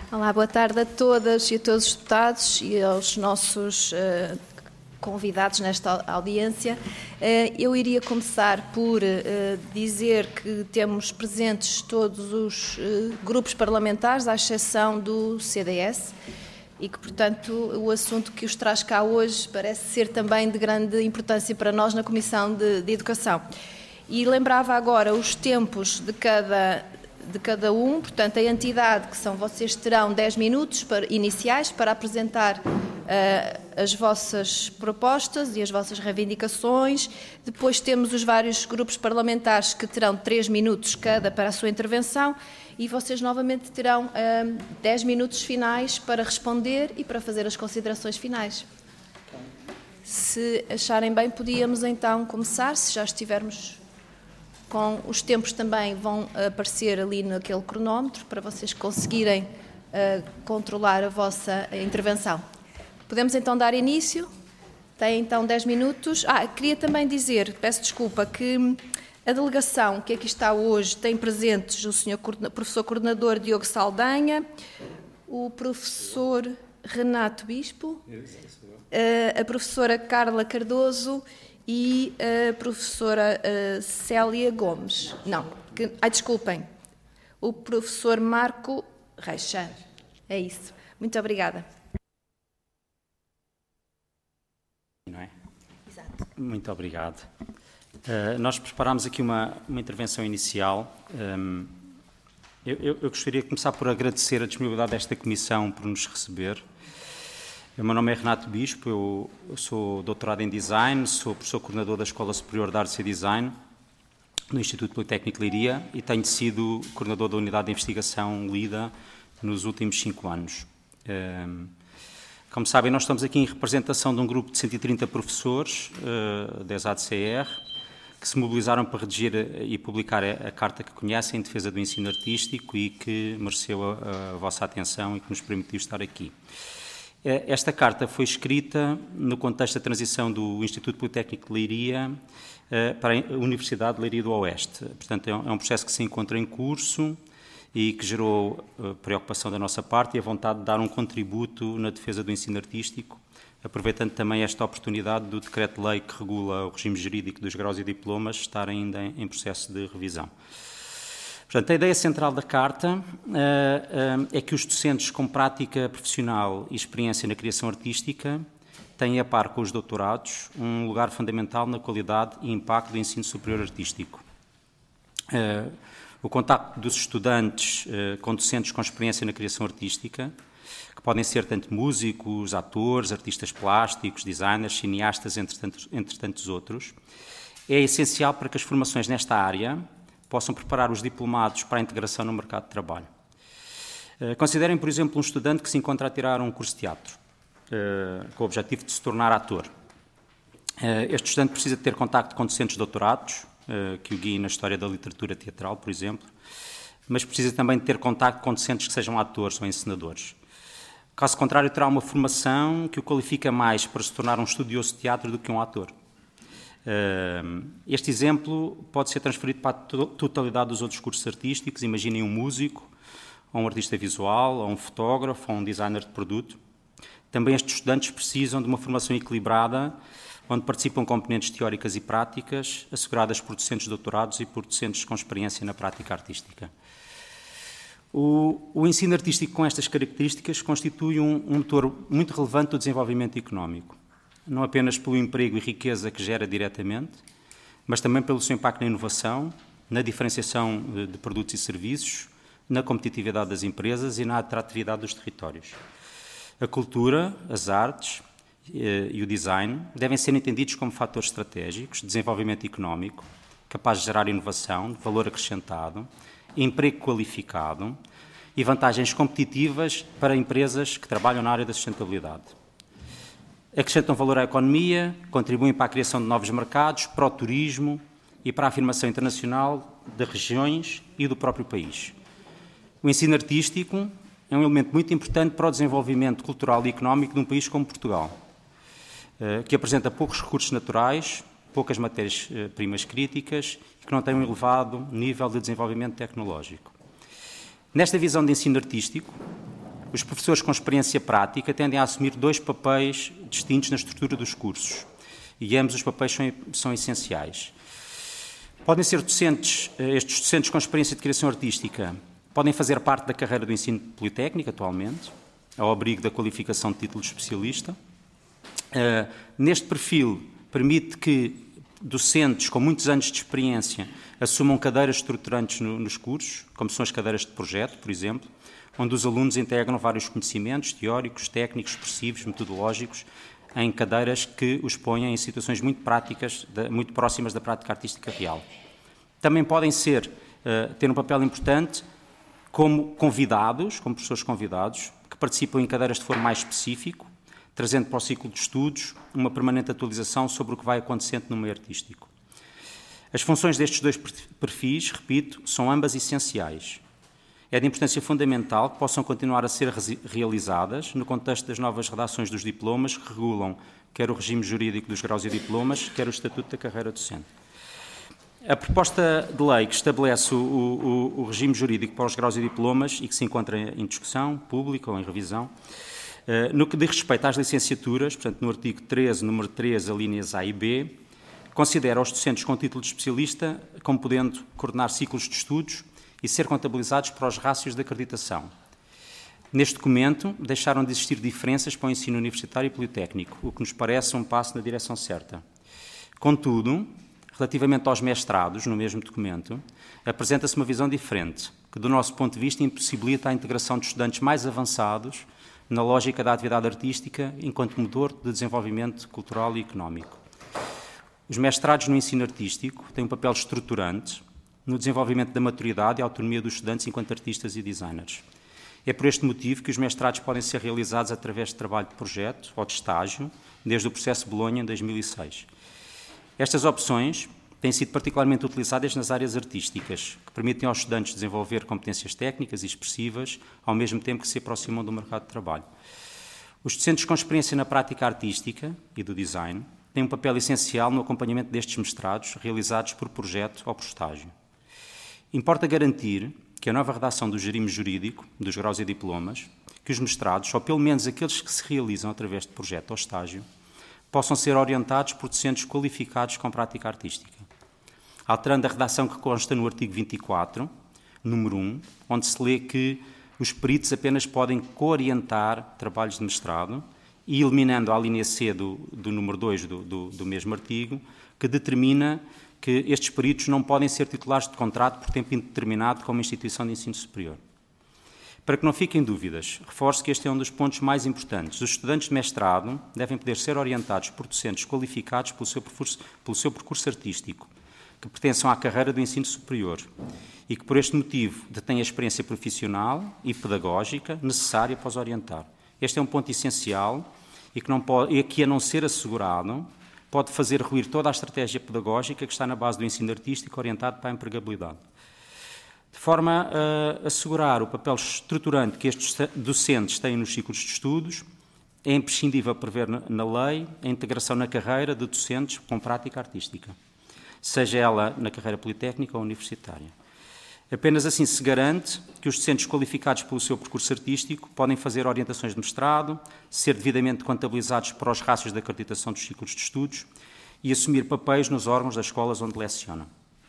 Olá, boa tarde a todas e a todos os deputados e aos nossos convidados nesta audiência. Eu iria começar por dizer que temos presentes todos os grupos parlamentares, à exceção do CDS, e que, portanto, o assunto que os traz cá hoje parece ser também de grande importância para nós na Comissão de Educação. E lembrava agora os tempos de cada um, portanto, a entidade, que são vocês, terão 10 minutos iniciais para apresentar as vossas propostas e as vossas reivindicações. Depois temos os vários grupos parlamentares que terão 3 minutos cada para a sua intervenção e vocês novamente terão 10 minutos finais para responder e para fazer as considerações finais. Se acharem bem, podíamos então começar, se já estivermos com os tempos também vão aparecer ali naquele cronómetro para vocês conseguirem controlar a vossa intervenção. Podemos então dar início? Tem então 10 minutos. Queria também dizer, peço desculpa, que a delegação que aqui está hoje tem presentes o Sr. Professor Coordenador Diogo Saldanha, o Professor Renato Bispo, a Professora Carla Cardoso e a professora Célia Gomes. Desculpem. O professor Marco Reixa. É isso. Muito obrigada. Não é? Exato. Muito obrigado. Nós preparámos aqui uma intervenção inicial. Eu gostaria de começar por agradecer a disponibilidade desta comissão por nos receber. O meu nome é Renato Bispo, eu sou doutorado em Design, sou professor coordenador da Escola Superior de Artes e Design no Instituto Politécnico de Leiria e tenho sido coordenador da Unidade de Investigação LIDA nos últimos 5 anos. Como sabem, nós estamos aqui em representação de um grupo de 130 professores da ESADCR que se mobilizaram para redigir e publicar a carta que conhecem em defesa do ensino artístico e que mereceu a vossa atenção e que nos permitiu estar aqui. Esta carta foi escrita no contexto da transição do Instituto Politécnico de Leiria para a Universidade de Leiria do Oeste. Portanto, é um processo que se encontra em curso e que gerou preocupação da nossa parte e a vontade de dar um contributo na defesa do ensino artístico, aproveitando também esta oportunidade do decreto-lei que regula o regime jurídico dos graus e diplomas estar ainda em processo de revisão. Portanto, a ideia central da Carta é que os docentes com prática profissional e experiência na criação artística têm, a par com os doutorados, um lugar fundamental na qualidade e impacto do ensino superior artístico. O contacto dos estudantes com docentes com experiência na criação artística, que podem ser tanto músicos, atores, artistas plásticos, designers, cineastas, entre tantos outros, é essencial para que as formações nesta área possam preparar os diplomados para a integração no mercado de trabalho. Considerem, por exemplo, um estudante que se encontra a tirar um curso de teatro, com o objetivo de se tornar ator. Este estudante precisa ter contacto com docentes doutorados, que o guiem na história da literatura teatral, por exemplo, mas precisa também de ter contacto com docentes que sejam atores ou encenadores. Caso contrário, terá uma formação que o qualifica mais para se tornar um estudioso de teatro do que um ator. Este exemplo pode ser transferido para a totalidade dos outros cursos artísticos. Imaginem um músico, ou um artista visual, ou um fotógrafo, ou um designer de produto. Também estes estudantes precisam de uma formação equilibrada, onde participam componentes teóricas e práticas, asseguradas por docentes doutorados e por docentes com experiência na prática artística. O ensino artístico com estas características constitui um motor muito relevante do desenvolvimento económico. Não apenas pelo emprego e riqueza que gera diretamente, mas também pelo seu impacto na inovação, na diferenciação de produtos e serviços, na competitividade das empresas e na atratividade dos territórios. A cultura, as artes e o design devem ser entendidos como fatores estratégicos de desenvolvimento económico, capazes de gerar inovação, de valor acrescentado, emprego qualificado e vantagens competitivas para empresas que trabalham na área da sustentabilidade. Acrescentam valor à economia, contribuem para a criação de novos mercados, para o turismo e para a afirmação internacional de regiões e do próprio país. O ensino artístico é um elemento muito importante para o desenvolvimento cultural e económico de um país como Portugal, que apresenta poucos recursos naturais, poucas matérias-primas críticas e que não tem um elevado nível de desenvolvimento tecnológico. Nesta visão de ensino artístico, Os professores com experiência prática tendem a assumir 2 papéis distintos na estrutura dos cursos, e ambos os papéis são essenciais. Podem ser docentes, estes docentes com experiência de criação artística, podem fazer parte da carreira do ensino politécnico atualmente, ao abrigo da qualificação de título de especialista. Neste perfil, permite que docentes com muitos anos de experiência assumam cadeiras estruturantes nos cursos, como são as cadeiras de projeto, por exemplo, onde os alunos integram vários conhecimentos teóricos, técnicos, expressivos, metodológicos, em cadeiras que os ponham em situações muito práticas, muito próximas da prática artística real. Também podem ter um papel importante como convidados, como professores convidados, que participam em cadeiras de foro mais específico, trazendo para o ciclo de estudos uma permanente atualização sobre o que vai acontecendo no meio artístico. As funções destes 2 perfis, repito, são ambas essenciais. É de importância fundamental que possam continuar a ser realizadas no contexto das novas redações dos diplomas que regulam quer o regime jurídico dos graus e diplomas, quer o estatuto da carreira docente. A proposta de lei que estabelece o regime jurídico para os graus e diplomas e que se encontra em discussão pública ou em revisão, no que diz respeito às licenciaturas, portanto, no artigo 13, número 3, alíneas A e B, considera os docentes com título de especialista como podendo coordenar ciclos de estudos e ser contabilizados para os rácios de acreditação. Neste documento, deixaram de existir diferenças para o ensino universitário e politécnico, o que nos parece um passo na direção certa. Contudo, relativamente aos mestrados, no mesmo documento, apresenta-se uma visão diferente, que, do nosso ponto de vista, impossibilita a integração de estudantes mais avançados na lógica da atividade artística enquanto motor de desenvolvimento cultural e económico. Os mestrados no ensino artístico têm um papel estruturante no desenvolvimento da maturidade e autonomia dos estudantes enquanto artistas e designers. É por este motivo que os mestrados podem ser realizados através de trabalho de projeto ou de estágio, desde o processo Bolonha em 2006. Estas opções têm sido particularmente utilizadas nas áreas artísticas, que permitem aos estudantes desenvolver competências técnicas e expressivas, ao mesmo tempo que se aproximam do mercado de trabalho. Os docentes com experiência na prática artística e do design têm um papel essencial no acompanhamento destes mestrados, realizados por projeto ou por estágio. Importa garantir que a nova redação do regime jurídico, dos graus e diplomas, que os mestrados, ou pelo menos aqueles que se realizam através de projeto ou estágio, possam ser orientados por docentes qualificados com prática artística. Alterando a redação que consta no artigo 24, número 1, onde se lê que os peritos apenas podem coorientar trabalhos de mestrado, e eliminando a linha C do número 2 do mesmo artigo, que determina que estes peritos não podem ser titulares de contrato por tempo indeterminado com uma instituição de ensino superior. Para que não fiquem dúvidas, reforço que este é um dos pontos mais importantes. Os estudantes de mestrado devem poder ser orientados por docentes qualificados pelo seu percurso artístico, que pertençam à carreira do ensino superior e que, por este motivo, detêm a experiência profissional e pedagógica necessária para os orientar. Este é um ponto essencial e que, a não ser assegurado, pode fazer ruir toda a estratégia pedagógica que está na base do ensino artístico orientado para a empregabilidade. De forma a assegurar o papel estruturante que estes docentes têm nos ciclos de estudos, é imprescindível prever na lei a integração na carreira de docentes com prática artística, seja ela na carreira politécnica ou universitária. Apenas assim se garante que os docentes qualificados pelo seu percurso artístico podem fazer orientações de mestrado, ser devidamente contabilizados para os rácios de acreditação dos ciclos de estudos e assumir papéis nos órgãos das escolas onde lecionam.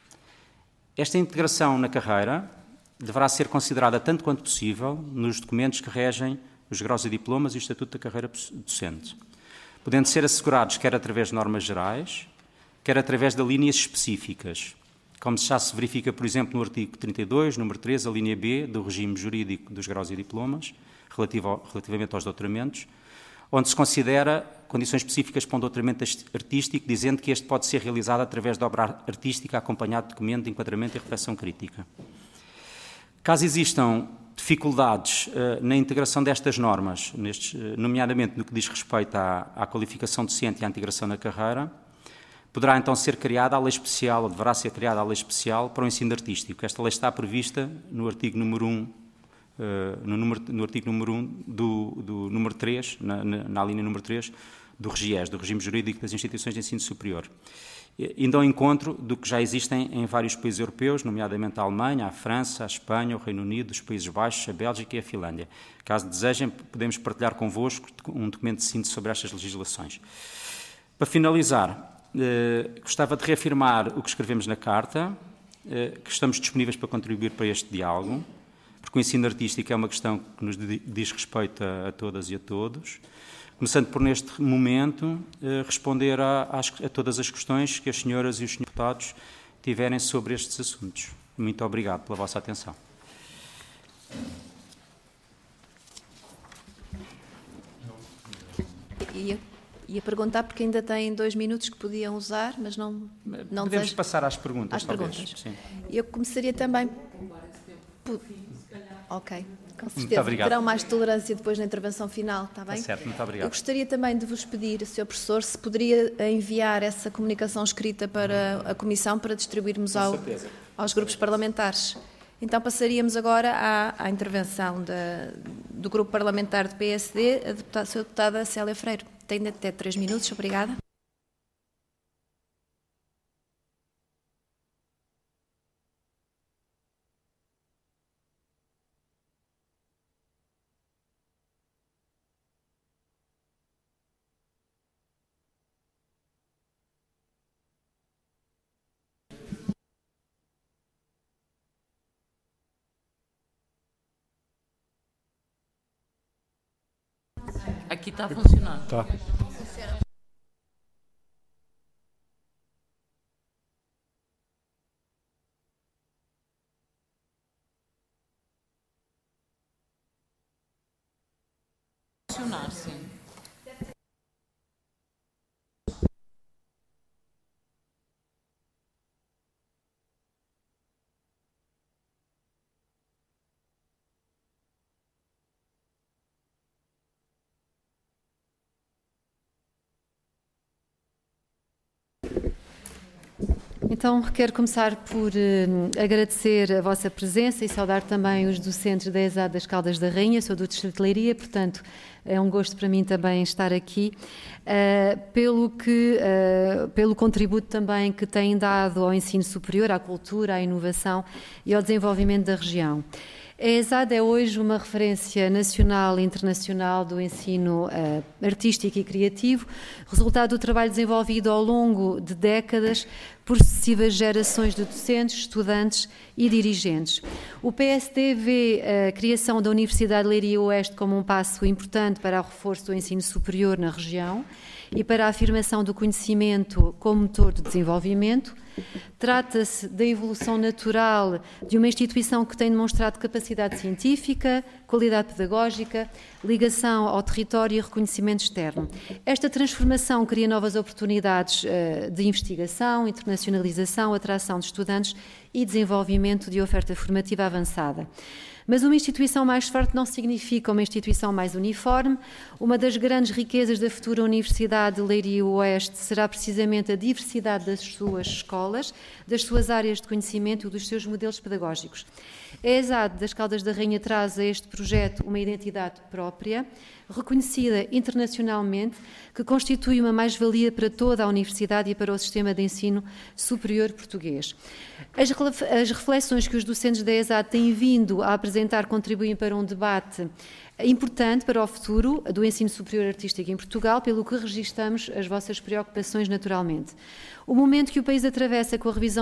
Esta integração na carreira deverá ser considerada tanto quanto possível nos documentos que regem os graus e diplomas e o Estatuto da Carreira Docente, podendo ser assegurados quer através de normas gerais, quer através de linhas específicas, como já se verifica, por exemplo, no artigo 32, número 3, a linha B, do regime jurídico dos graus e diplomas, relativamente aos doutoramentos, onde se considera condições específicas para um doutoramento artístico, dizendo que este pode ser realizado através de obra artística acompanhado de documento de enquadramento e reflexão crítica. Caso existam dificuldades na integração destas normas, nomeadamente no que diz respeito à qualificação docente e à integração na carreira, poderá então ser criada a lei especial, ou deverá ser criada a lei especial para o ensino artístico. Esta lei está prevista no artigo número 1, no artigo número 1 do número 3, na linha número 3, do RGIES, do Regime Jurídico das Instituições de Ensino Superior. indo ao encontro do que já existem em vários países europeus, nomeadamente a Alemanha, a França, a Espanha, o Reino Unido, os Países Baixos, a Bélgica e a Finlândia. Caso desejem, podemos partilhar convosco um documento de síntese sobre estas legislações. Para finalizar, gostava de reafirmar o que escrevemos na carta, que estamos disponíveis para contribuir para este diálogo, porque o ensino artístico é uma questão que nos diz respeito a todas e a todos, começando por, neste momento, responder a todas as questões que as senhoras e os senhores deputados tiverem sobre estes assuntos. Muito obrigado pela vossa atenção. Ia perguntar porque ainda tem 2 minutos que podiam usar, mas não Podemos desejo... passar às perguntas, às talvez. perguntas. Sim. Eu começaria também... Ok, com Muito certeza. obrigado. Terão mais tolerância depois na intervenção final, está bem? Está certo, muito obrigado. Eu gostaria também de vos pedir, Sr. Professor, se poderia enviar essa comunicação escrita para a Comissão para distribuirmos aos grupos parlamentares. Então passaríamos agora à intervenção do grupo parlamentar do PSD, a Sra. Deputada Célia Freire. Tem até 3 minutos, obrigada. Aqui está a funcionar. Tá. Funcionar, sim. Então, quero começar por agradecer a vossa presença e saudar também os docentes da ESAD das Caldas da Rainha. Sou do Distrito de Leiria, portanto, é um gosto para mim também estar aqui, pelo contributo também que têm dado ao ensino superior, à cultura, à inovação e ao desenvolvimento da região. A ESAD é hoje uma referência nacional e internacional do ensino artístico e criativo, resultado do trabalho desenvolvido ao longo de décadas por sucessivas gerações de docentes, estudantes e dirigentes. O PSD vê a criação da Universidade de Leiria Oeste como um passo importante para o reforço do ensino superior na região e para a afirmação do conhecimento como motor de desenvolvimento. Trata-se da evolução natural de uma instituição que tem demonstrado capacidade científica, qualidade pedagógica, ligação ao território e reconhecimento externo. Esta transformação cria novas oportunidades de investigação, internacionalização, atração de estudantes e desenvolvimento de oferta formativa avançada. Mas uma instituição mais forte não significa uma instituição mais uniforme. Uma das grandes riquezas da futura Universidade de Leiria Oeste será precisamente a diversidade das suas escolas, das suas áreas de conhecimento e dos seus modelos pedagógicos. A ESAD das Caldas da Rainha traz a este projeto uma identidade própria, reconhecida internacionalmente, que constitui uma mais-valia para toda a Universidade e para o sistema de ensino superior português. As reflexões que os docentes da ESAD têm vindo a apresentar contribuem para um debate importante para o futuro do ensino superior artístico em Portugal, pelo que registamos as vossas preocupações naturalmente. O momento que o país atravessa com a revisão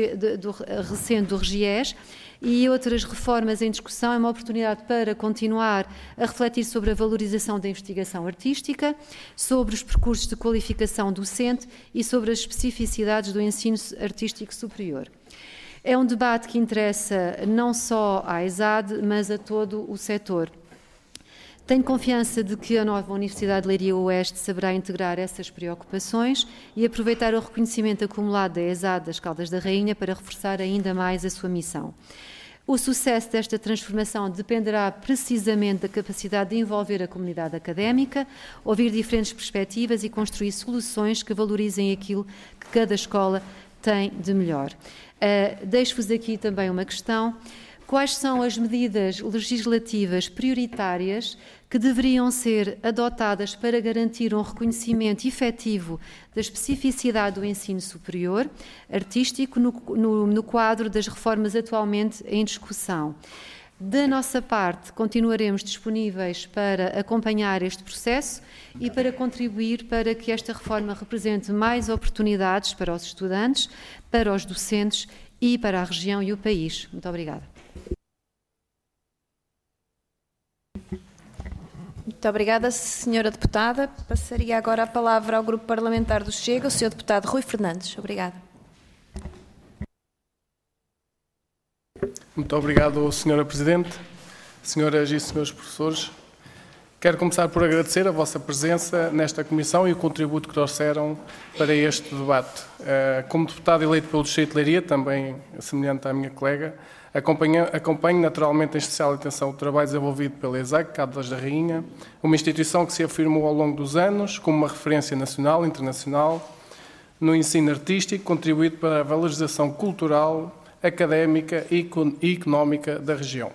recente do RGES e outras reformas em discussão é uma oportunidade para continuar a refletir sobre a valorização da investigação artística, sobre os percursos de qualificação docente e sobre as especificidades do ensino artístico superior. É um debate que interessa não só à ESAD, mas a todo o setor. Tenho confiança de que a nova Universidade de Leiria Oeste saberá integrar essas preocupações e aproveitar o reconhecimento acumulado da ESAD das Caldas da Rainha para reforçar ainda mais a sua missão. O sucesso desta transformação dependerá precisamente da capacidade de envolver a comunidade académica, ouvir diferentes perspectivas e construir soluções que valorizem aquilo que cada escola tem de melhor. Deixo-vos aqui também uma questão. quais são as medidas legislativas prioritárias que deveriam ser adotadas para garantir um reconhecimento efetivo da especificidade do ensino superior artístico no quadro das reformas atualmente em discussão. Da nossa parte, continuaremos disponíveis para acompanhar este processo e para contribuir para que esta reforma represente mais oportunidades para os estudantes, para os docentes e para a região e o país. Muito obrigada. Muito obrigada, Sra. Deputada. Passaria agora a palavra ao Grupo Parlamentar do Chega, o Sr. Deputado Rui Fernandes. Obrigada. Muito obrigado, Sra. Presidente, senhoras e senhores professores. Quero começar por agradecer a vossa presença nesta comissão e o contributo que trouxeram para este debate. Como deputado eleito pelo Distrito de Leiria, também semelhante à minha colega, acompanho naturalmente em especial atenção o trabalho desenvolvido pela ESAC, Caldas da Rainha, uma instituição que se afirmou ao longo dos anos como uma referência nacional e internacional no ensino artístico, contribuído para a valorização cultural, académica e económica da região.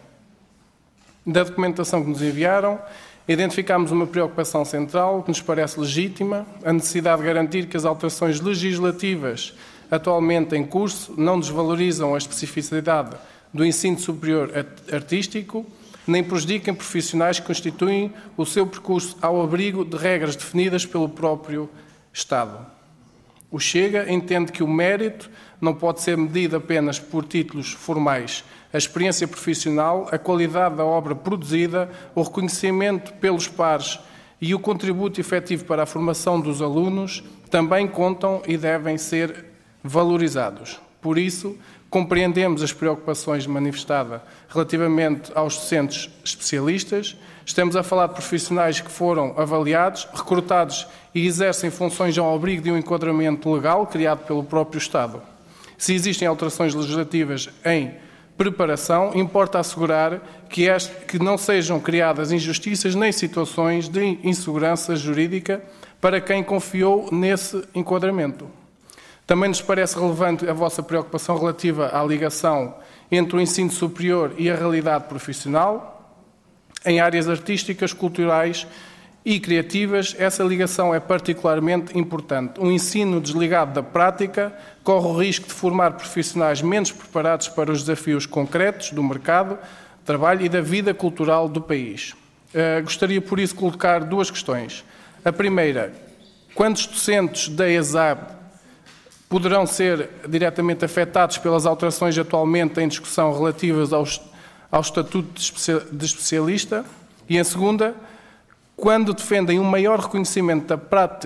Da documentação que nos enviaram, identificámos uma preocupação central que nos parece legítima, a necessidade de garantir que as alterações legislativas atualmente em curso não desvalorizam a especificidade do ensino superior artístico, nem prejudiquem profissionais que constituem o seu percurso ao abrigo de regras definidas pelo próprio Estado. O Chega entende que o mérito não pode ser medido apenas por títulos formais. A experiência profissional, a qualidade da obra produzida, o reconhecimento pelos pares e o contributo efetivo para a formação dos alunos também contam e devem ser valorizados. Por isso, compreendemos as preocupações manifestadas relativamente aos docentes especialistas. Estamos a falar de profissionais que foram avaliados, recrutados e exercem funções ao abrigo de um enquadramento legal criado pelo próprio Estado. Se existem alterações legislativas em preparação, importa assegurar que não sejam criadas injustiças nem situações de insegurança jurídica para quem confiou nesse enquadramento. Também nos parece relevante a vossa preocupação relativa à ligação entre o ensino superior e a realidade profissional. Em áreas artísticas, culturais e criativas, essa ligação é particularmente importante. Um ensino desligado da prática corre o risco de formar profissionais menos preparados para os desafios concretos do mercado de trabalho e da vida cultural do país. Gostaria, por isso, de colocar duas questões. A primeira, quantos docentes da ESAD poderão ser diretamente afetados pelas alterações atualmente em discussão relativas ao estatuto de especialista? E a segunda, quando defendem um maior reconhecimento da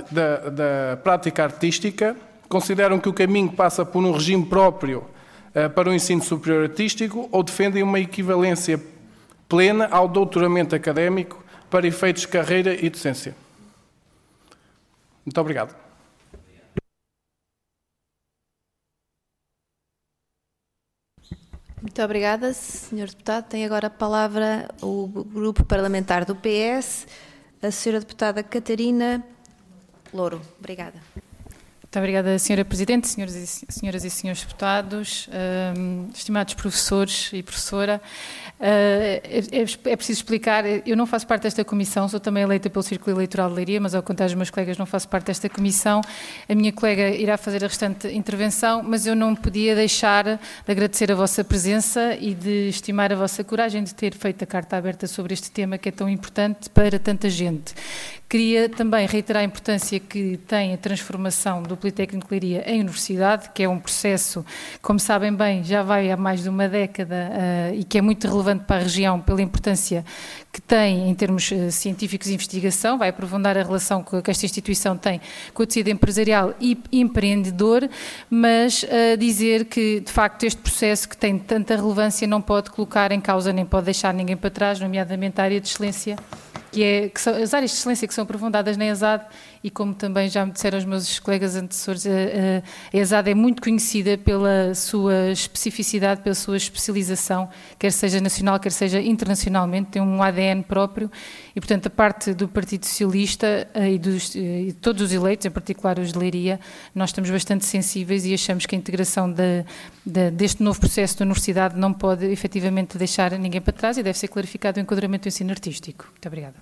prática artística, consideram que o caminho passa por um regime próprio para o ensino superior artístico ou defendem uma equivalência plena ao doutoramento académico para efeitos de carreira e docência? Muito obrigado. Muito obrigada, Sr. Deputado. Tem agora a palavra o Grupo Parlamentar do PS, a Sra. Deputada Catarina Louro. Obrigada. Muito obrigada, Sra. Presidente, senhoras e senhores deputados, estimados professores e professora. É preciso explicar, eu não faço parte desta comissão, sou também eleita pelo Círculo Eleitoral de Leiria, mas ao contrário dos meus colegas não faço parte desta comissão. A minha colega irá fazer a restante intervenção, mas eu não podia deixar de agradecer a vossa presença e de estimar a vossa coragem de ter feito a carta aberta sobre este tema que é tão importante para tanta gente. Queria também reiterar a importância que tem a transformação do Politécnico de Leiria em universidade, que é um processo, como sabem bem, já vai há mais de uma década e que é muito relevante para a região pela importância que tem em termos científicos e investigação, vai aprofundar a relação que esta instituição tem com o tecido empresarial e empreendedor, mas dizer que, de facto, este processo que tem tanta relevância não pode colocar em causa nem pode deixar ninguém para trás, nomeadamente a área de excelência que são as áreas de excelência que são aprofundadas na ESAD, e como também já me disseram os meus colegas antecessores, a ESAD é muito conhecida pela sua especificidade, pela sua especialização, quer seja nacional, quer seja internacionalmente, tem um ADN próprio, e portanto a parte do Partido Socialista e de todos os eleitos, em particular os de Leiria, nós estamos bastante sensíveis e achamos que a integração deste novo processo da universidade não pode efetivamente deixar ninguém para trás e deve ser clarificado o enquadramento do ensino artístico. Muito obrigada.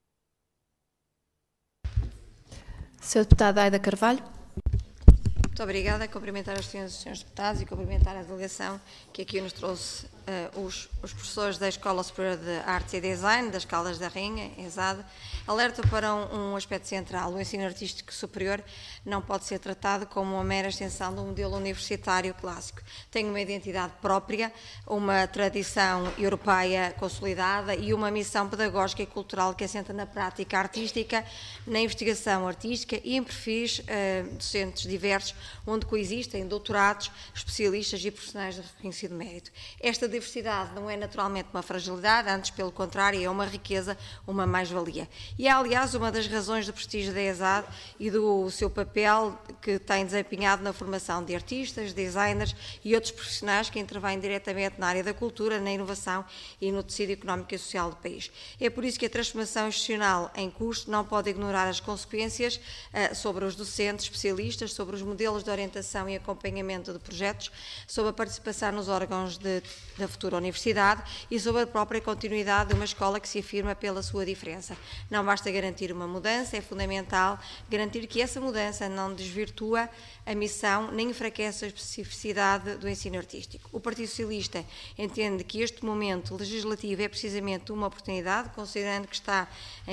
Sra. Deputada Aida Carvalho. Muito obrigada. Cumprimentar os senhores e senhores deputados e cumprimentar a delegação que aqui nos trouxe os professores da Escola Superior de Artes e Design, das Caldas da Rainha, ESAD, alerta para um aspecto central. O ensino artístico superior não pode ser tratado como uma mera extensão do modelo universitário clássico. Tem uma identidade própria, uma tradição europeia consolidada e uma missão pedagógica e cultural que assenta na prática artística, na investigação artística e em perfis docentes diversos, onde coexistem doutorados, especialistas e profissionais de reconhecido mérito. Esta diversidade não é naturalmente uma fragilidade, antes pelo contrário é uma riqueza, uma mais-valia. E é aliás uma das razões do prestígio da ESAD e do seu papel que tem desempenhado na formação de artistas, designers e outros profissionais que intervêm diretamente na área da cultura, na inovação e no tecido económico e social do país. É por isso que a transformação institucional em curso não pode ignorar as consequências sobre os docentes, especialistas, sobre os modelos de orientação e acompanhamento de projetos, sobre a participação nos órgãos da futura universidade e sobre a própria continuidade de uma escola que se afirma pela sua diferença. Não basta garantir uma mudança, é fundamental garantir que essa mudança não desvirtua a missão nem enfraquece a especificidade do ensino artístico. O Partido Socialista entende que este momento legislativo é precisamente uma oportunidade, considerando que está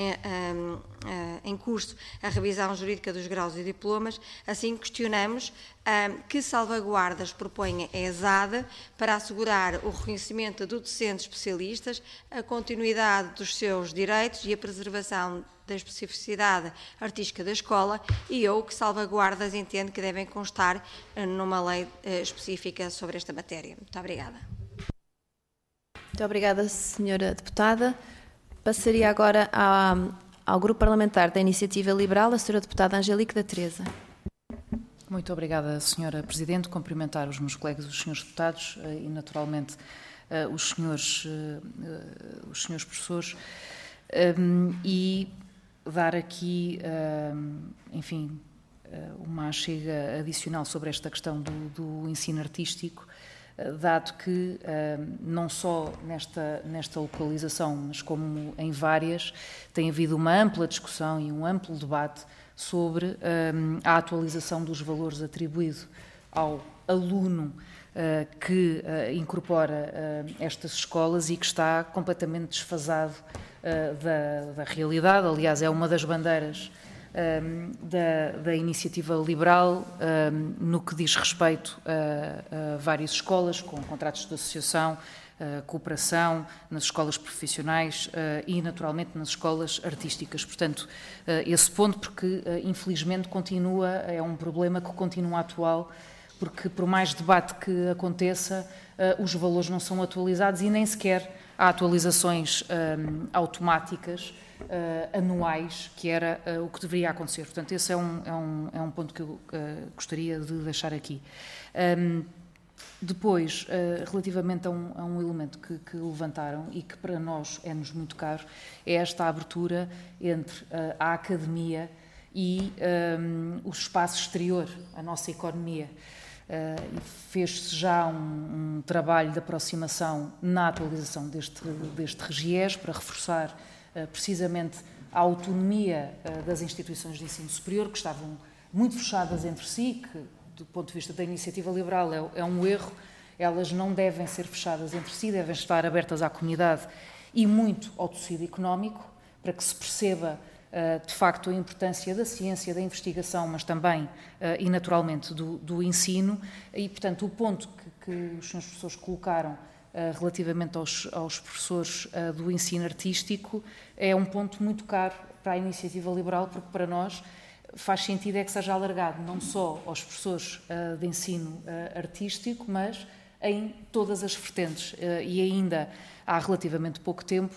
em curso a revisão jurídica dos graus e diplomas, assim questionamos que salvaguardas propõe a ESAD para assegurar o reconhecimento de docentes especialistas, a continuidade dos seus direitos e a preservação da especificidade artística da escola ou que salvaguardas entende que devem constar numa lei específica sobre esta matéria. Muito obrigada. Muito obrigada, Sra. Deputada. Passaria agora ao Grupo Parlamentar da Iniciativa Liberal, a Sra. Deputada Angélica da Teresa. Muito obrigada, Sra. Presidente. Cumprimentar os meus colegas, os senhores deputados e, naturalmente, os senhores professores e dar aqui, enfim, uma chega adicional sobre esta questão do ensino artístico, dado que não só nesta localização, mas como em várias, tem havido uma ampla discussão e um amplo debate sobre a atualização dos valores atribuídos ao aluno que incorpora estas escolas e que está completamente desfasado da realidade. Aliás, é uma das bandeiras da iniciativa liberal no que diz respeito a várias escolas com contratos de associação, cooperação, nas escolas profissionais e, naturalmente, nas escolas artísticas. Portanto, esse ponto, porque, infelizmente, é um problema que continua atual, porque, por mais debate que aconteça, os valores não são atualizados e nem sequer há atualizações automáticas anuais, que era o que deveria acontecer. Portanto, esse é um ponto que eu gostaria de deixar aqui. Depois, relativamente a um elemento que levantaram e que para nós é-nos muito caro, é esta abertura entre a academia e o espaço exterior, a nossa economia. Fez-se já um trabalho de aproximação na atualização deste RGES para reforçar precisamente a autonomia das instituições de ensino superior, que estavam muito fechadas entre si, que do ponto de vista da iniciativa liberal é um erro. Elas não devem ser fechadas entre si, devem estar abertas à comunidade e muito ao tecido económico, para que se perceba de facto a importância da ciência, da investigação, mas também e naturalmente do ensino. E portanto o ponto que os senhores professores colocaram relativamente aos professores do ensino artístico é um ponto muito caro para a iniciativa liberal, porque para nós faz sentido que seja alargado não só aos professores de ensino artístico, mas em todas as vertentes. E ainda há relativamente pouco tempo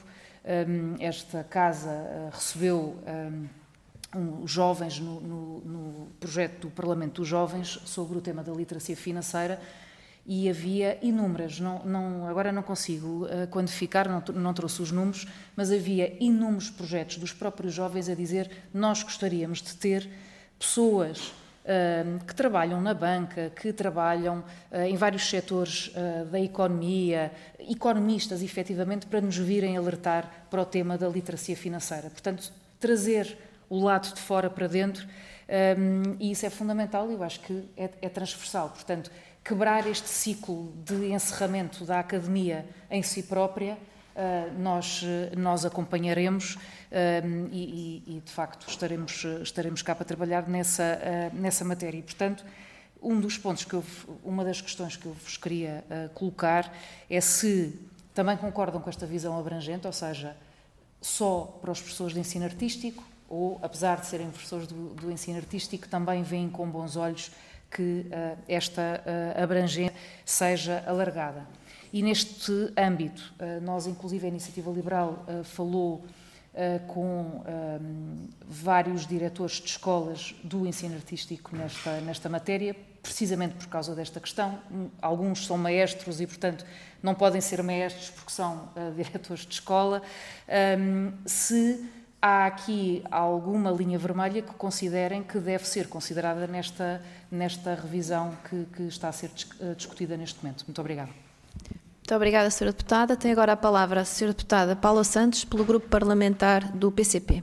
esta casa recebeu os jovens no projeto do Parlamento dos Jovens sobre o tema da literacia financeira, e havia inúmeras, agora não consigo quantificar, não trouxe os números, mas havia inúmeros projetos dos próprios jovens a dizer: nós gostaríamos de ter pessoas que trabalham na banca, que trabalham em vários setores da economia, economistas, efetivamente, para nos virem alertar para o tema da literacia financeira. Portanto, trazer o lado de fora para dentro, e isso é fundamental, e eu acho que é transversal. Portanto, quebrar este ciclo de encerramento da academia em si própria, nós acompanharemos e de facto estaremos cá para trabalhar nessa matéria. E, portanto, uma das questões que eu vos queria colocar é se também concordam com esta visão abrangente, ou seja, só para os professores de ensino artístico, ou, apesar de serem professores do ensino artístico, também veem com bons olhos que esta abrangência seja alargada. E neste âmbito, nós, inclusive, a Iniciativa Liberal falou com vários diretores de escolas do ensino artístico nesta matéria, precisamente por causa desta questão. Alguns são maestros e, portanto, não podem ser maestros porque são diretores de escola. Se há aqui alguma linha vermelha que considerem que deve ser considerada nesta revisão que está a ser discutida neste momento. Muito obrigada. Muito obrigada, Sra. Deputada. Tem agora a palavra a Sra. Deputada Paula Santos, pelo Grupo Parlamentar do PCP.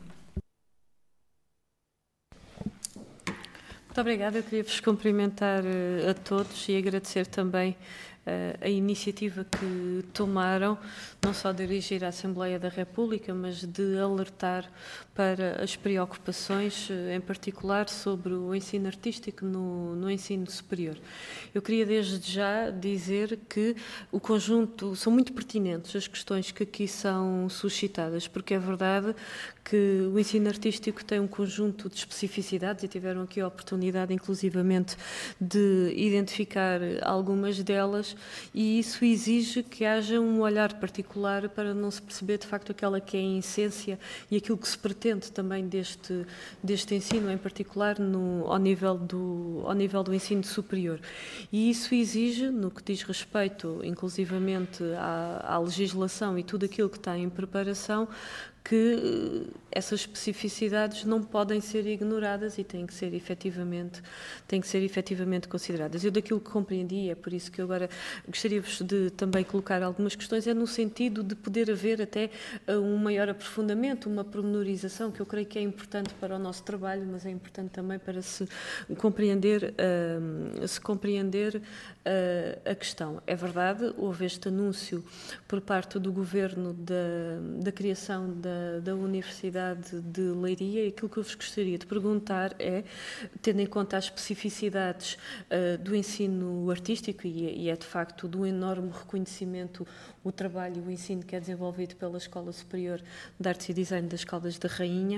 Muito obrigada. Eu queria vos cumprimentar a todos e agradecer também a iniciativa que tomaram, não só de dirigir à Assembleia da República, mas de alertar para as preocupações, em particular sobre o ensino artístico no ensino superior. Eu queria desde já dizer que o conjunto, são muito pertinentes as questões que aqui são suscitadas, porque é verdade que o ensino artístico tem um conjunto de especificidades e tiveram aqui a oportunidade, inclusivamente, de identificar algumas delas, e isso exige que haja um olhar particular para não se perceber, de facto, aquela que é a essência e aquilo que se pretende também deste ensino, em particular ao nível do ensino superior. E isso exige, no que diz respeito, inclusivamente, à legislação e tudo aquilo que está em preparação, que essas especificidades não podem ser ignoradas e têm que ser efetivamente consideradas. Eu, daquilo que compreendi, é por isso que eu agora gostaria-vos de também colocar algumas questões, é no sentido de poder haver até um maior aprofundamento, uma pormenorização, que eu creio que é importante para o nosso trabalho, mas é importante também para se compreender a questão. É verdade, houve este anúncio por parte do Governo da criação da Universidade de Leiria, e aquilo que eu vos gostaria de perguntar é, tendo em conta as especificidades do ensino artístico, e é de facto do enorme reconhecimento o trabalho e o ensino que é desenvolvido pela Escola Superior de Artes e Design das Caldas da Rainha,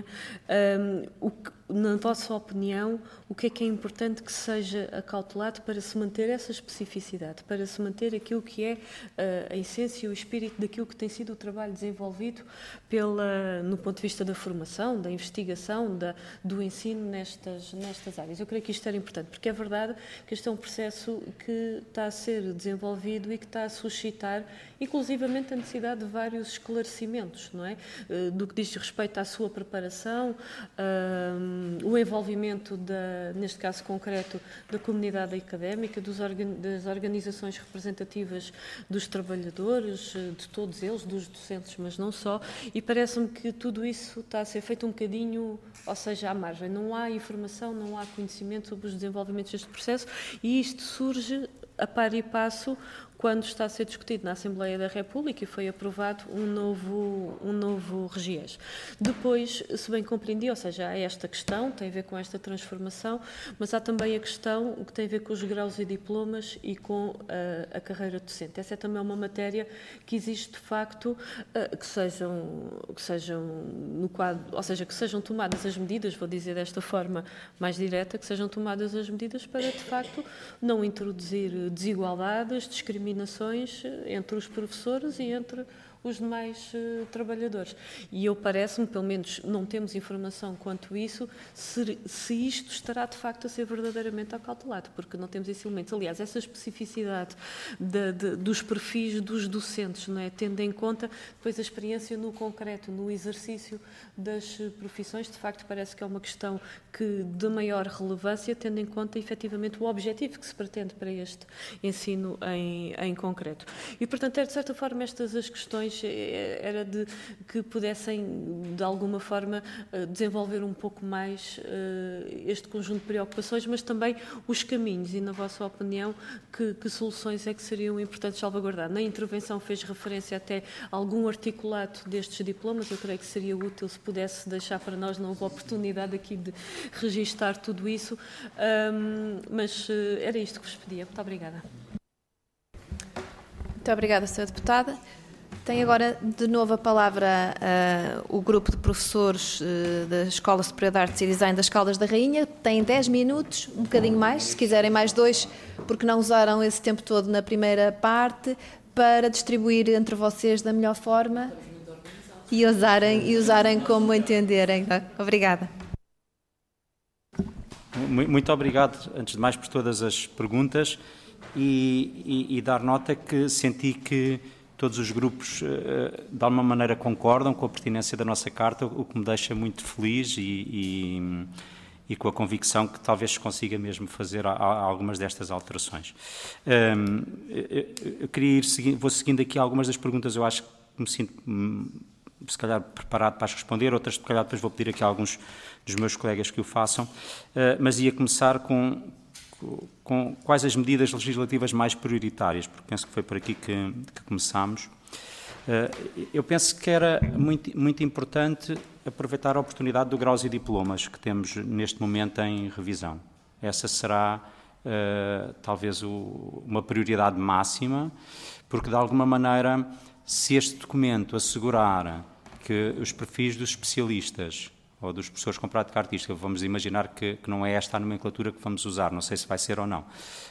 na vossa opinião, o que é importante que seja acautelado para se manter essa especificidade, para se manter aquilo que é a essência e o espírito daquilo que tem sido o trabalho desenvolvido no ponto de vista da formação, da investigação, do ensino nestas áreas. Eu creio que isto era importante, porque é verdade que este é um processo que está a ser desenvolvido e que está a suscitar, inclusivamente, a necessidade de vários esclarecimentos, não é? Do que diz respeito à sua preparação, o envolvimento, neste caso concreto, da comunidade académica, das organizações representativas dos trabalhadores, de todos eles, dos docentes, mas não só, e parece-me que tudo isso está a ser feito um bocadinho, ou seja, à margem. Não há informação, não há conhecimento sobre os desenvolvimentos deste processo, e isto surge a par e passo quando está a ser discutido na Assembleia da República e foi aprovado um novo RGES. Depois, se bem compreendi, ou seja, há esta questão, tem a ver com esta transformação, mas há também a questão que tem a ver com os graus e diplomas e com a carreira docente. Essa é também uma matéria que existe, de facto, que sejam no quadro, ou seja, que sejam tomadas as medidas, vou dizer desta forma mais direta, que sejam tomadas as medidas para, de facto, não introduzir desigualdades, discriminações entre os professores e entre os demais trabalhadores. E eu parece-me, pelo menos não temos informação quanto isso, se isto estará de facto a ser verdadeiramente acautelado, porque não temos esses elementos. Aliás, essa especificidade dos perfis dos docentes, não é? Tendo em conta depois a experiência no concreto, no exercício das profissões, de facto parece que é uma questão de maior relevância, tendo em conta efetivamente o objetivo que se pretende para este ensino em concreto. E, portanto, de certa forma, estas as questões era de que pudessem, de alguma forma, desenvolver um pouco mais este conjunto de preocupações, mas também os caminhos e, na vossa opinião, que soluções é que seriam importantes salvaguardar. Na intervenção fez referência até a algum articulado destes diplomas, eu creio que seria útil se pudesse deixar para nós, não houve oportunidade aqui de registar tudo isso, mas era isto que vos pedia. Muito obrigada. Muito obrigada, Sra. Deputada. Tem agora de novo a palavra o grupo de professores da Escola Superior de Artes e Design das Caldas da Rainha. Tem 10 minutos, um bocadinho mais, se quiserem mais 2, porque não usaram esse tempo todo na primeira parte, para distribuir entre vocês da melhor forma e usarem como entenderem. Obrigada. Muito obrigado, antes de mais, por todas as perguntas e dar nota que senti que todos os grupos, de alguma maneira, concordam com a pertinência da nossa carta, o que me deixa muito feliz e com a convicção que talvez se consiga mesmo fazer algumas destas alterações. Eu queria vou seguindo aqui algumas das perguntas, eu acho que me sinto, se calhar, preparado para as responder, outras, se calhar, depois vou pedir aqui a alguns dos meus colegas que o façam, mas ia começar com quais as medidas legislativas mais prioritárias, porque penso que foi por aqui que começámos. Eu penso que era muito importante aproveitar a oportunidade do graus e diplomas que temos neste momento em revisão. Essa será talvez uma prioridade máxima, porque de alguma maneira, se este documento assegurar que os perfis dos especialistas ou dos professores com prática artística, vamos imaginar que não é esta a nomenclatura que vamos usar, não sei se vai ser ou não,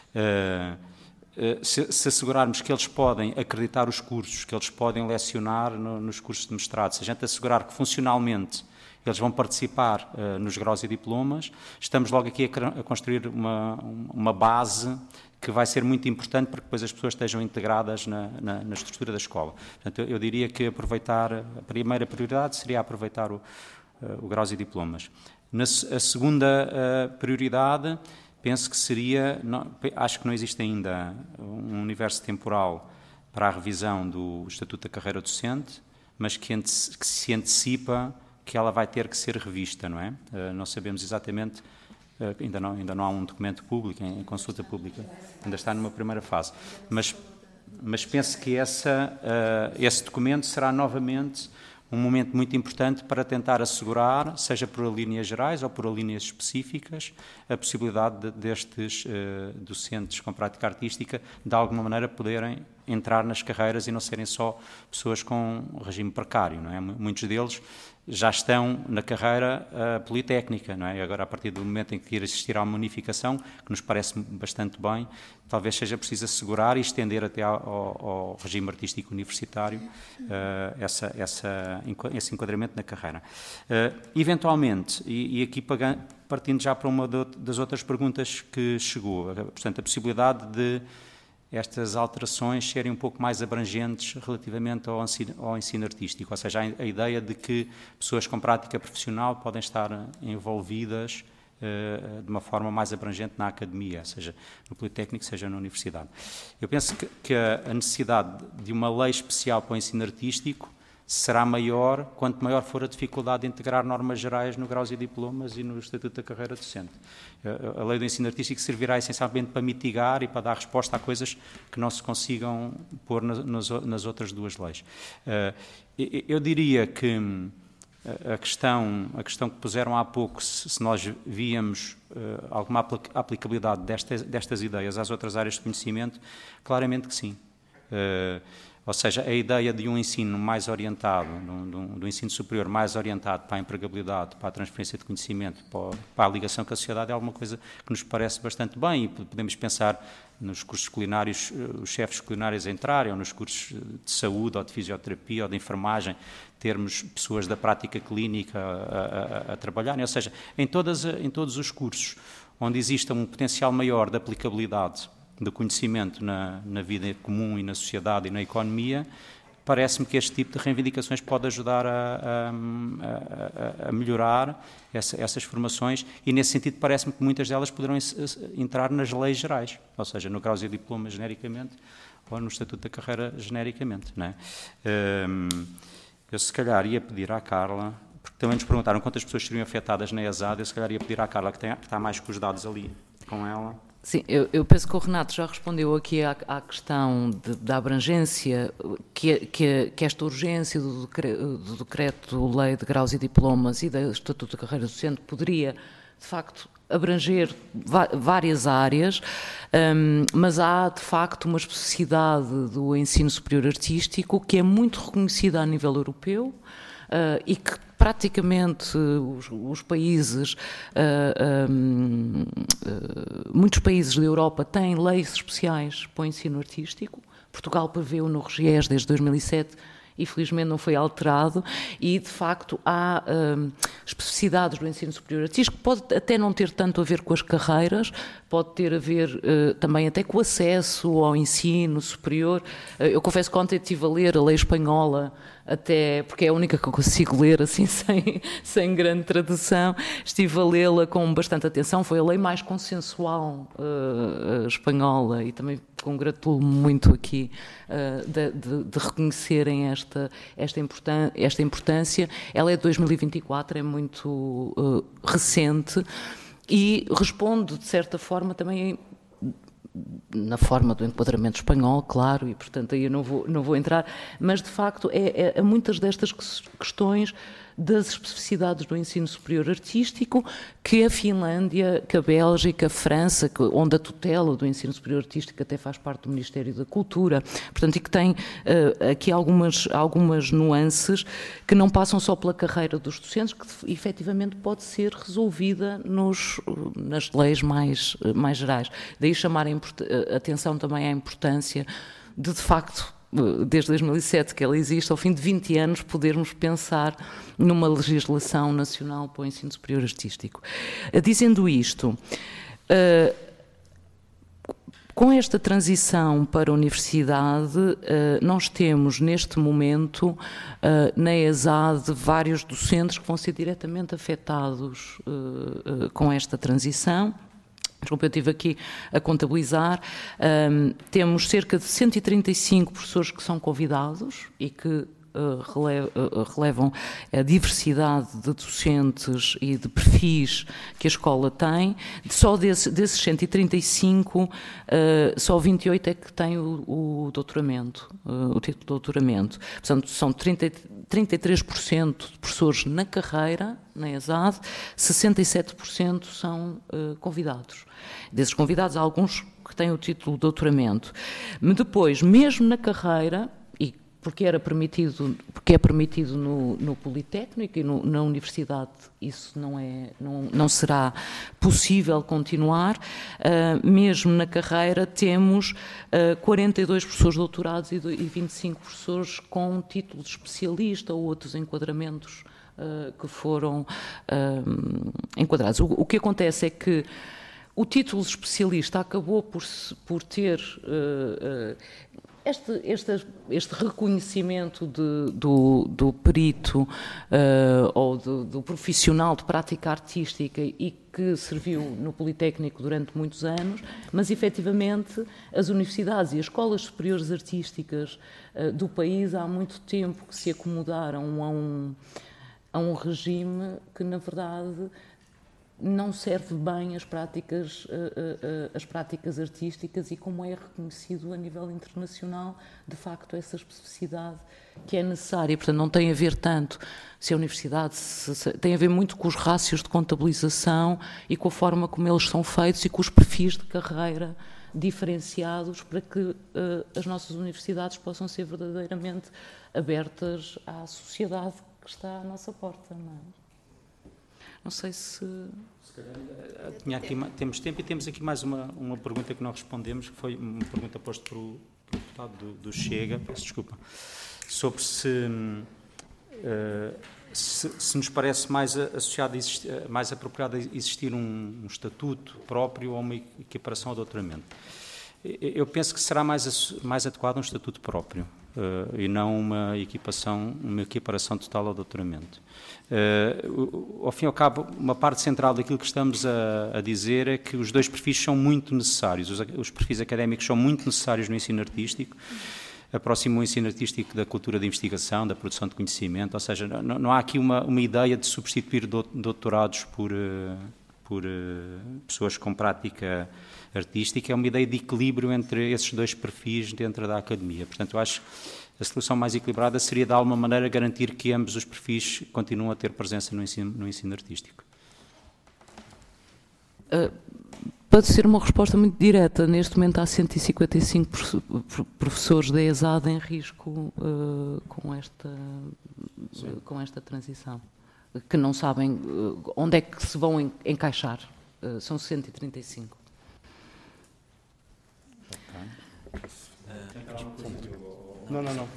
se assegurarmos que eles podem acreditar os cursos, que eles podem lecionar nos cursos de mestrado, se a gente assegurar que funcionalmente eles vão participar nos graus e diplomas, estamos logo aqui a construir uma base que vai ser muito importante para que depois as pessoas estejam integradas na estrutura da escola. Portanto, eu diria que a primeira prioridade seria aproveitar o graus e diplomas. A segunda prioridade, penso que seria, acho que não existe ainda um universo temporal para a revisão do Estatuto da Carreira Docente, mas que se antecipa que ela vai ter que ser revista, não é? Não sabemos exatamente, ainda não há um documento público, em consulta pública, ainda está numa primeira fase, mas penso que esse documento será novamente um momento muito importante para tentar assegurar, seja por linhas gerais ou por linhas específicas, a possibilidade destes docentes com prática artística, de alguma maneira, poderem entrar nas carreiras e não serem só pessoas com regime precário, não é? Muitos deles já estão na carreira politécnica, não é? Agora, a partir do momento em que existirá uma unificação, que nos parece bastante bem, talvez seja preciso assegurar e estender até ao regime artístico universitário esse enquadramento na carreira. Eventualmente, e aqui partindo já para uma das outras perguntas que chegou, portanto, a possibilidade de estas alterações serem um pouco mais abrangentes relativamente ao ensino artístico, ou seja, a ideia de que pessoas com prática profissional podem estar envolvidas de uma forma mais abrangente na academia, seja no Politécnico, seja na universidade. Eu penso que a necessidade de uma lei especial para o ensino artístico será maior quanto maior for a dificuldade de integrar normas gerais no graus e diplomas e no Estatuto da Carreira Docente. A lei do ensino artístico servirá essencialmente para mitigar e para dar resposta a coisas que não se consigam pôr nas outras duas leis. Eu diria que a questão que puseram há pouco, se nós víamos alguma aplicabilidade destas ideias às outras áreas de conhecimento, claramente que sim. Ou seja, a ideia de um ensino mais orientado, do ensino superior mais orientado para a empregabilidade, para a transferência de conhecimento, para a ligação com a sociedade, é alguma coisa que nos parece bastante bem, e podemos pensar nos cursos culinários, os chefes culinários entrarem, ou nos cursos de saúde, ou de fisioterapia, ou de enfermagem, termos pessoas da prática clínica a trabalharem, ou seja, em todos os cursos onde exista um potencial maior de aplicabilidade do conhecimento na vida comum e na sociedade e na economia, parece-me que este tipo de reivindicações pode ajudar a melhorar essas formações, e nesse sentido parece-me que muitas delas poderão entrar nas leis gerais, ou seja, no grau e diploma genericamente, ou no Estatuto da Carreira genericamente, não é? Eu se calhar ia pedir à Carla, porque também nos perguntaram quantas pessoas seriam afetadas na ESAD, eu se calhar ia pedir à Carla, que está mais com os dados ali com ela. Sim, eu penso que o Renato já respondeu aqui à questão da abrangência, que esta urgência do decreto-lei de graus e diplomas e do Estatuto da Carreira Docente poderia, de facto, abranger várias áreas, mas há, de facto, uma especificidade do ensino superior artístico que é muito reconhecida a nível europeu, e que praticamente os países, muitos países da Europa têm leis especiais para o ensino artístico. Portugal prevê-o no RGES desde 2007 e felizmente não foi alterado, e de facto há especificidades do ensino superior artístico, pode até não ter tanto a ver com as carreiras, pode ter a ver também até com o acesso ao ensino superior. Eu confesso que ontem estive a ler a lei espanhola, até porque é a única que eu consigo ler assim sem grande tradução, estive a lê-la com bastante atenção, foi a lei mais consensual espanhola, e também congratulo muito aqui de reconhecerem esta importância. Ela é de 2024, é muito recente, e responde de certa forma também na forma do enquadramento espanhol, claro, e portanto aí eu não vou entrar, mas de facto é muitas destas questões das especificidades do ensino superior artístico que a Finlândia, que a Bélgica, a França, onde a tutela do ensino superior artístico até faz parte do Ministério da Cultura, portanto, e que tem aqui algumas nuances que não passam só pela carreira dos docentes, que efetivamente pode ser resolvida nas leis mais gerais. Daí chamar a atenção também à importância de facto, desde 2007 que ela existe, ao fim de 20 anos podermos pensar numa legislação nacional para o ensino superior artístico. Dizendo isto, com esta transição para a universidade, nós temos neste momento na ESAD vários docentes que vão ser diretamente afetados com esta transição. Eu estive aqui a contabilizar, temos cerca de 135 professores que são convidados e que relevam a diversidade de docentes e de perfis que a escola tem. Só desses 135, só 28 é que têm o doutoramento, o título de doutoramento. Portanto, são 33% de professores na carreira, na ESAD, 67% são convidados. Desses convidados, há alguns que têm o título de doutoramento. Mas depois, mesmo na carreira, porque é permitido no Politécnico e na universidade, isso não será possível continuar. Mesmo na carreira temos 42 professores doutorados e 25 professores com título de especialista ou outros enquadramentos que foram enquadrados. O que acontece é que o título de especialista acabou por ter este reconhecimento do perito ou do profissional de prática artística e que serviu no Politécnico durante muitos anos, mas efetivamente as universidades e as escolas superiores artísticas do país há muito tempo que se acomodaram a um regime que, na verdade, não serve bem as práticas artísticas e como é reconhecido a nível internacional, de facto, essa especificidade que é necessária. Portanto, não tem a ver tanto se a universidade... tem a ver muito com os rácios de contabilização e com a forma como eles são feitos e com os perfis de carreira diferenciados para que as nossas universidades possam ser verdadeiramente abertas à sociedade que está à nossa porta. Não sei se calhar, temos tempo e temos aqui mais uma pergunta que não respondemos, que foi uma pergunta posta pelo deputado do Chega, peço desculpa, sobre se nos parece mais associado, mais apropriado existir um estatuto próprio ou uma equiparação ao doutoramento. Eu penso que será mais adequado um estatuto próprio e não uma equiparação total ao doutoramento. Ao fim e ao cabo, uma parte central daquilo que estamos a dizer é que os dois perfis são muito necessários. Os perfis académicos são muito necessários no ensino artístico, aproximam o ensino artístico da cultura de investigação, da produção de conhecimento, ou seja, não há aqui uma ideia de substituir doutorados por pessoas com prática artística, é uma ideia de equilíbrio entre esses dois perfis dentro da academia. Portanto, eu acho que a solução mais equilibrada seria, de alguma maneira, garantir que ambos os perfis continuam a ter presença no ensino artístico. Pode ser uma resposta muito direta. Neste momento há 155 professores da ESAD em risco com esta transição, que não sabem onde é que se vão encaixar. São 135. Não.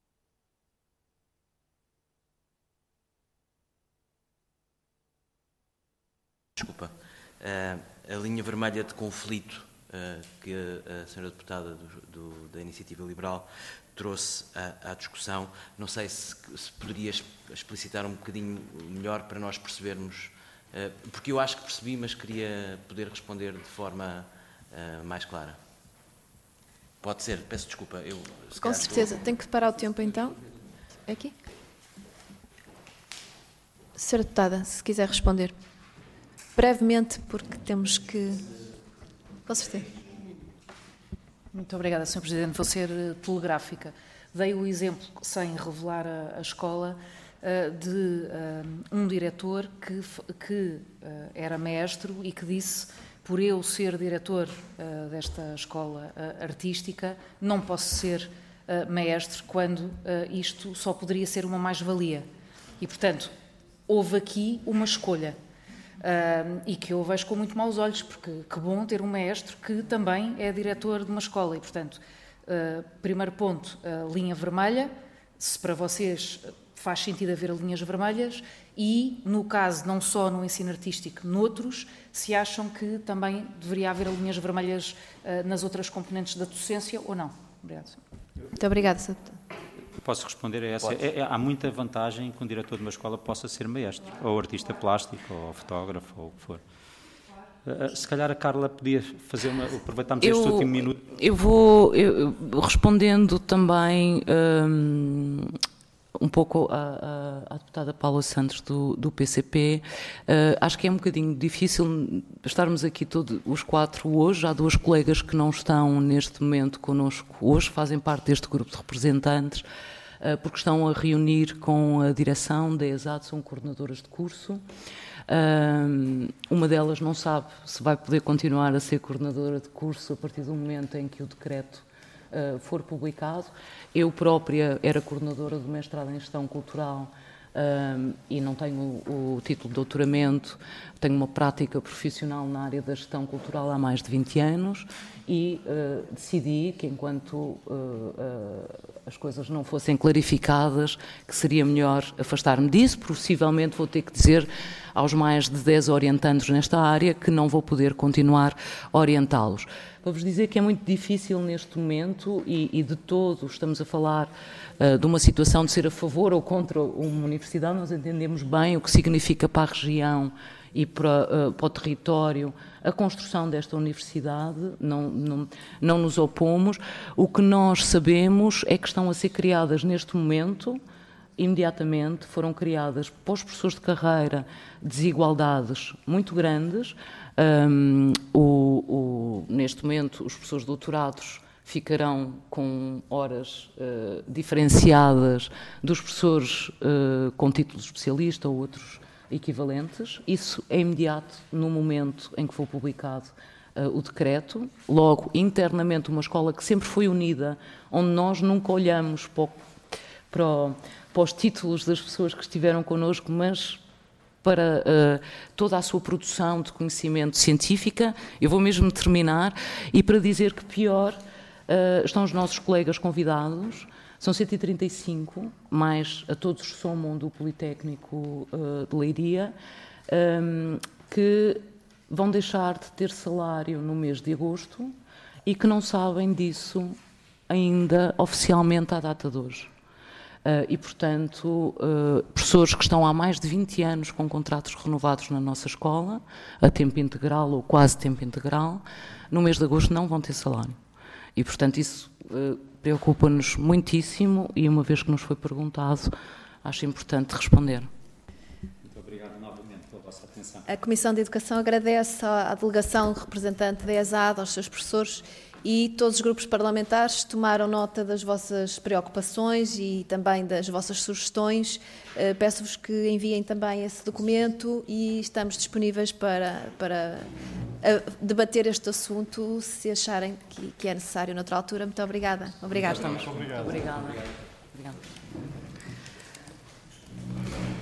Desculpa. A linha vermelha de conflito que a senhora deputada da Iniciativa Liberal trouxe à discussão, não sei se poderia explicitar um bocadinho melhor para nós percebermos, porque eu acho que percebi, mas queria poder responder de forma mais clara. Pode ser, peço desculpa. Com certeza. Tenho que parar o tempo então. É aqui? Senhora deputada, se quiser responder. Brevemente, porque temos que... Com certeza. Muito obrigada, Sr. Presidente. Vou ser telegráfica. Dei o exemplo, sem revelar a escola, de um diretor que era mestre e que disse: por eu ser diretor desta escola artística, não posso ser mestre, quando isto só poderia ser uma mais-valia. E, portanto, houve aqui uma escolha. E que eu vejo com muito maus olhos, porque que bom ter um mestre que também é diretor de uma escola. E, portanto, primeiro ponto, linha vermelha, se para vocês faz sentido haver linhas vermelhas, e, no caso, não só no ensino artístico, noutros, se acham que também deveria haver linhas vermelhas nas outras componentes da docência ou não. Obrigado. Muito obrigada, Sr. Deputado. Posso responder a essa? Há muita vantagem que um diretor de uma escola possa ser maestro, ou artista plástico, ou fotógrafo, ou o que for. Se calhar a Carla podia fazer aproveitarmos este último minuto. Eu vou respondendo também um pouco à deputada Paula Santos do PCP. Acho que é um bocadinho difícil estarmos aqui todos os quatro hoje. Há duas colegas que não estão neste momento connosco hoje, fazem parte deste grupo de representantes, porque estão a reunir com a direção da ESAD, são coordenadoras de curso. Uma delas não sabe se vai poder continuar a ser coordenadora de curso a partir do momento em que o decreto for publicado. Eu própria era coordenadora do mestrado em Gestão Cultural e não tenho o título de doutoramento, tenho uma prática profissional na área da gestão cultural há mais de 20 anos e decidi que enquanto as coisas não fossem clarificadas, que seria melhor afastar-me disso. Possivelmente vou ter que dizer aos mais de 10 orientandos nesta área que não vou poder continuar a orientá-los. Para vos dizer que é muito difícil neste momento e de todo estamos a falar de uma situação de ser a favor ou contra uma universidade. Nós entendemos bem o que significa para a região e para o território a construção desta universidade, não nos opomos. O que nós sabemos é que estão a ser criadas neste momento, imediatamente, foram criadas para os professores de carreira desigualdades muito grandes. Neste momento, os professores de doutorados ficarão com horas diferenciadas dos professores com título de especialista ou outros equivalentes. Isso é imediato no momento em que for publicado o decreto. Logo, internamente, uma escola que sempre foi unida, onde nós nunca olhamos para os títulos das pessoas que estiveram connosco, mas para toda a sua produção de conhecimento científica. Eu vou mesmo terminar, e para dizer que pior estão os nossos colegas convidados, são 135, mais a todos que somam do Politécnico de Leiria, que vão deixar de ter salário no mês de agosto e que não sabem disso ainda oficialmente à data de hoje. E, portanto, professores que estão há mais de 20 anos com contratos renovados na nossa escola, a tempo integral ou quase tempo integral, no mês de agosto não vão ter salário. E, portanto, isso preocupa-nos muitíssimo, e uma vez que nos foi perguntado, acho importante responder. Muito obrigado novamente pela vossa atenção. A Comissão de Educação agradece à delegação representante da ESAD, aos seus professores, e todos os grupos parlamentares tomaram nota das vossas preocupações e também das vossas sugestões. Peço-vos que enviem também esse documento e estamos disponíveis para debater este assunto, se acharem que é necessário noutra altura. Muito obrigada. Obrigada. Obrigada.